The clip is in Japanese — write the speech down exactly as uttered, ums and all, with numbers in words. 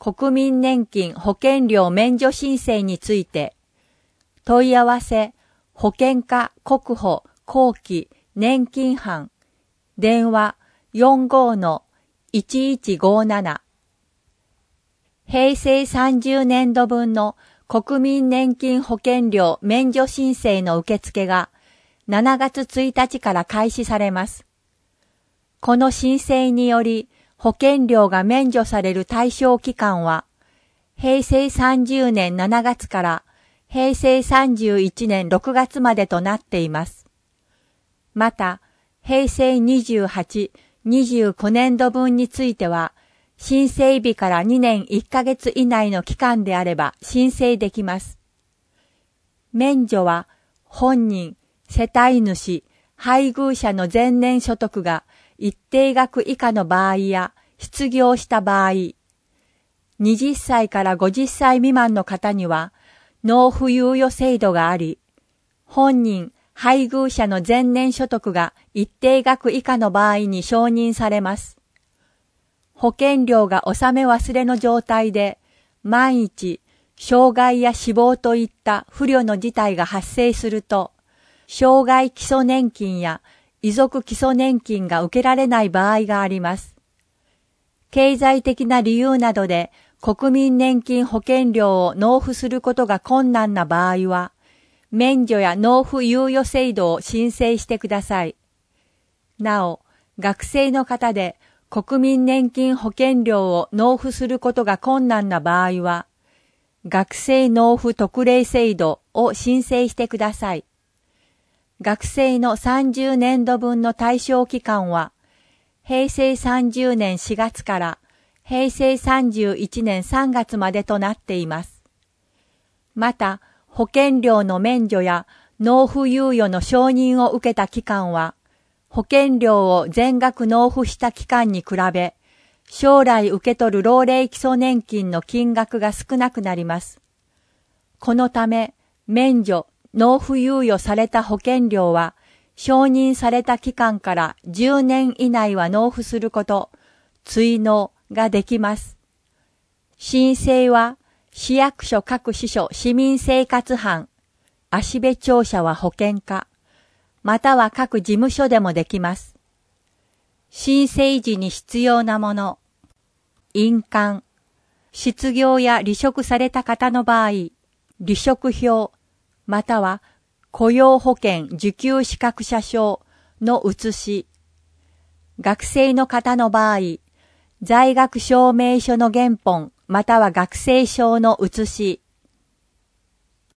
国民年金保険料免除申請について、問い合わせ、保険課国保後期年金班、電話 よんごーのいちいちごーなな。平成さんじゅうねんど分の国民年金保険料免除申請の受付がしちがつついたちから開始されます。この申請により保険料が免除される対象期間は、平成さんじゅうねんしちがつから平成さんじゅういちねんろくがつまでとなっています。また、平成にじゅうはち、にじゅうきゅうねんど分については、申請日からにねんいっかげつ以内の期間であれば申請できます。免除は、本人、世帯主、配偶者の前年所得が一定額以下の場合や失業した場合、はたちからごじゅっさい未満の方には納付猶予制度があり、本人、配偶者の前年所得が一定額以下の場合に承認されます。保険料が納め忘れの状態で、万一、障害や死亡といった不慮の事態が発生すると、障害基礎年金や遺族基礎年金が受けられない場合があります。経済的な理由などで国民年金保険料を納付することが困難な場合は、免除や納付猶予制度を申請してください。なお、学生の方で国民年金保険料を納付することが困難な場合は、学生納付特例制度を申請してください。学生のさんじゅうねんど分の対象期間は、平成さんじゅうねんしがつから平成さんじゅういちねんさんがつまでとなっています。また、保険料の免除や納付猶予の承認を受けた期間は、保険料を全額納付した期間に比べ、将来受け取る老齢基礎年金の金額が少なくなります。このため、免除、納付猶予された保険料は、承認された期間からじゅうねん以内は納付すること、追納ができます。申請は、市役所各支所市民生活班、芦部庁舎は保険課、または各事務所でもできます。申請時に必要なもの、印鑑、失業や離職された方の場合、離職票、または雇用保険受給資格者証の写し、学生の方の場合、在学証明書の原本または学生証の写し、